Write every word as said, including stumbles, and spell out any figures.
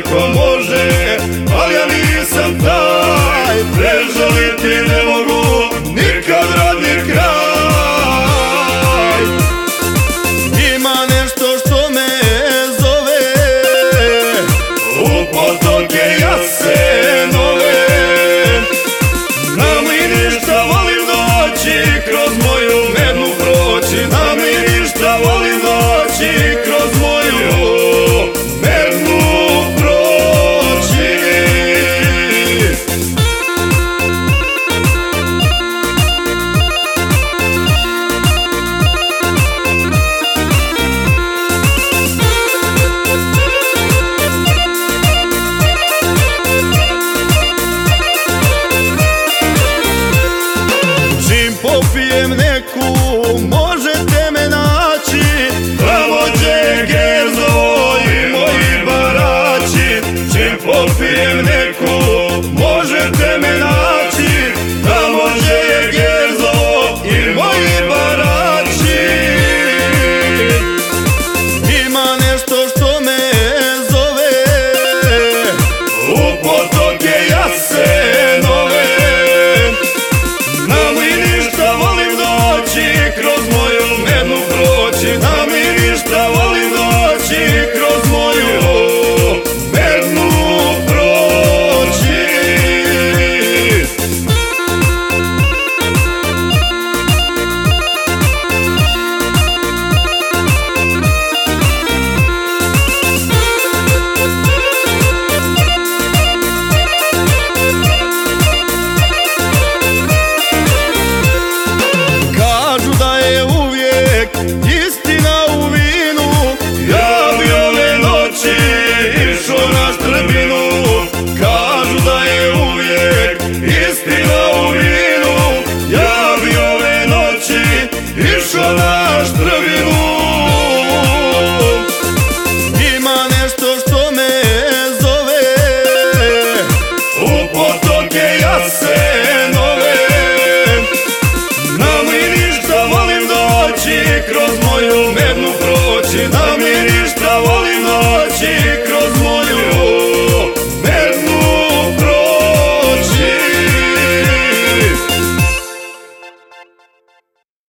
neko može, ali ja nisam taj. Prežaliti ne mogu nikad rodni kraj. Ima nešto što me zove u potoke Jasenove. Na Mliništa volim doći, kroz moju Mednu proći. Na Mliništa volim doći, kroz moju Mednu proći. Čim popijem neku, možete me naći tamo gdje je Gerzovo i moji barači. Čim popijem neku, možete me naći tamo gdje je Gerzovo i moji barači. Ima nešto što me zove u potoke Jasenove. Na Mliništa volim doći, kroz moju Mednu proći. Na Mliništa volim doći, kroz moju Mednu proći. Kažu da je uvijek istina u vinu, ja bi ove noći išao na Štrbinu. Kažu da je uvijek istina u vinu, ja bi ove noći išao na Štrbinu. Ima nešto što me zove u potoke Jasenove.